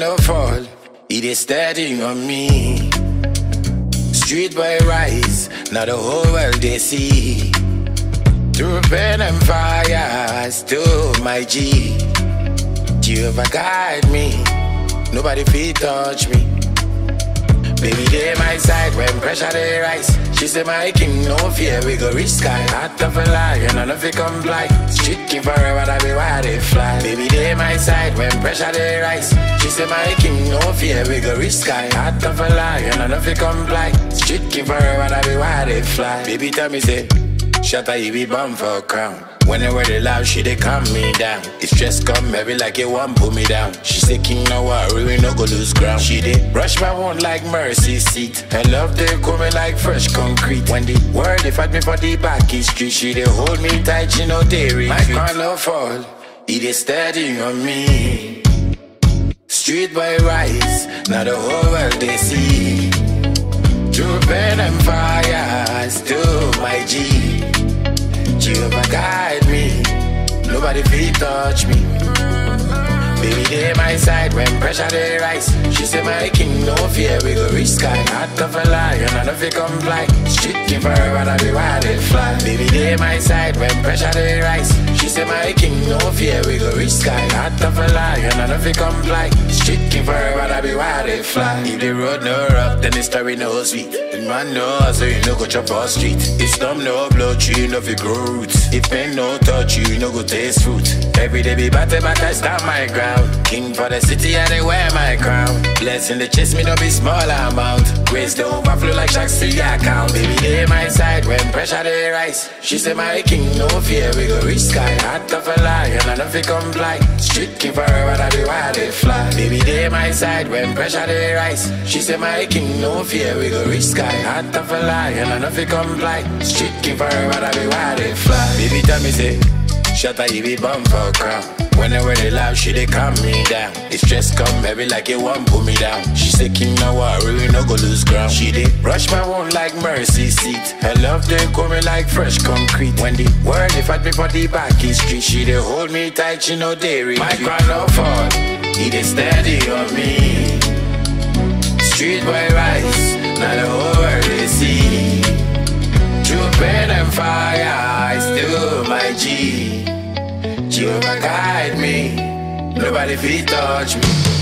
no fall, it is steady on me. Street boy rise, now the whole world they see. Through pain and fire, still my G. Jehovah guide me, nobody feel touch me. Baby, they my side when pressure they rise. She say my king, no fear, we go reach sky. Heart of a lion, and if it comply, street king forever, that be why they fly. Baby, they my side when pressure they rise. She say my king, no fear, we go reach sky. Heart of a lion, and if it comply, street king forever, that be why they fly. Baby, tell me say, shut up, you be bomb for a crown. Whenever they loud, she they calm me down. If stress come heavy like it won't pull me down. She say king no worry, we no go lose ground. She did brush my wound like mercy seat. Her love they coming like fresh concrete. When the world they fight me for the back street, she they hold me tight, she no dairy. My crown no fall, it is steady on me. Street boy rise, now the whole world they see. Through pain and fire, still my G. Jehovah guide me, nobody feel touch me. Baby, they my side when pressure they rise. She say my king, no fear, we go reach sky. Heart of a lion, and if it comply, street king forever, that be why they fly. Baby, they my side when pressure they rise. She say my king, no fear, we go reach sky. Heart of a lion, and if it comply, street king forever, that be why they fly. If the road no rough, then the story no sweet. The man know, so you no go chop off street. If storm no blow tree, no fi grow roots. If pain no touch you, no go taste fruit. Every day be battle, but I stand my ground. King for the city, and they wear my crown. Blessing the chase, me no be small amount. Grace the overflow like Shaq see account. Baby, they my side when pressure they rise. She say my king, no fear, we go reach sky. Heart of a lion, and if it comply, street king forever, that be why they fly. Baby, they my side when pressure they rise. She say my king, no fear, we go reach sky. Heart of a lion, and if it comply, street king forever, that be why they fly. Baby, tell me say, shut up, you be bomb for a crown. Whenever they laugh, she they calm me down. If stress come heavy like it won't pull me down. She say king no worry, we no go lose ground. She they brush my wound like mercy seat. Her love they coming like fresh concrete. When the world they fight me for the back street, she they hold me tight, she no dairy. My crown no fall, it is steady on me. Street boy rise, now the whole world they see. Through pain and fire, I still my G. Jehovah guide me, nobody feel touch me.